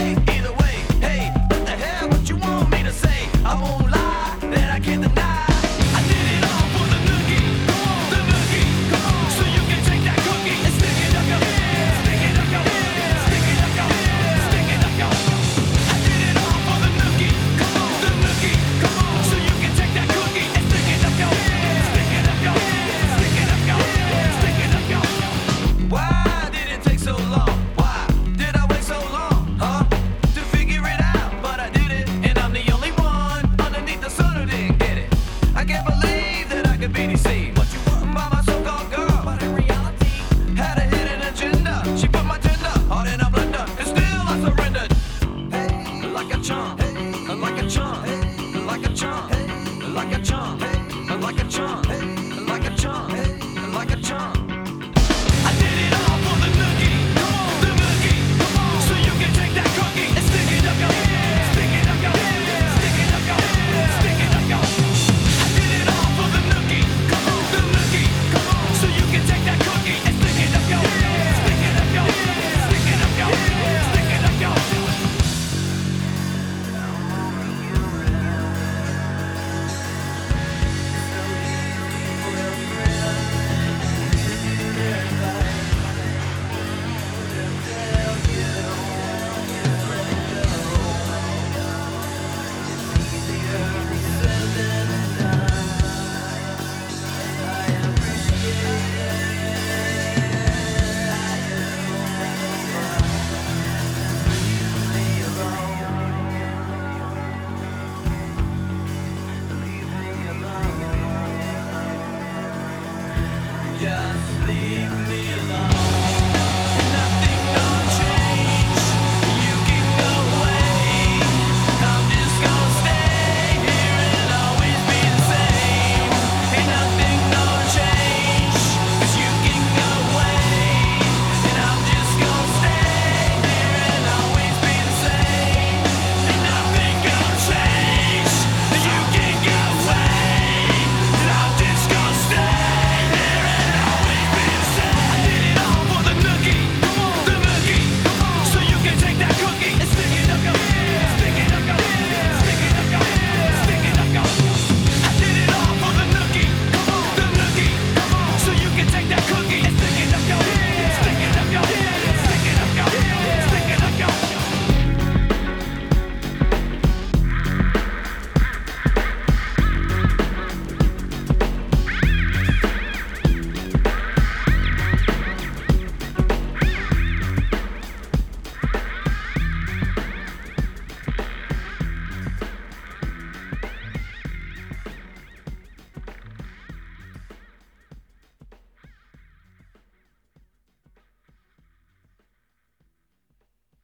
Hey, either way, hey, what the hell? What you want me to say? I won't lie, that I can't deny. I did it all for the nookie, the nookie. So you can take that cookie and stick it up your head, stick it up your head, stick it up your head, stick it up your head. I did it all for the nookie, the nookie. So you can take that cookie and stick it up your head, stick it up your head, stick it up your head, stick it up your head. Why did it take so long? Why did I wait so long? Huh? To figure it out, but I did it, and I'm the only one underneath the sun who didn't get it. I can't believe that I could be deceived. What you want by my so-called girl? But in reality, had a hidden agenda. She put my tender heart in a blender, and still I surrendered. Hey, like a chump.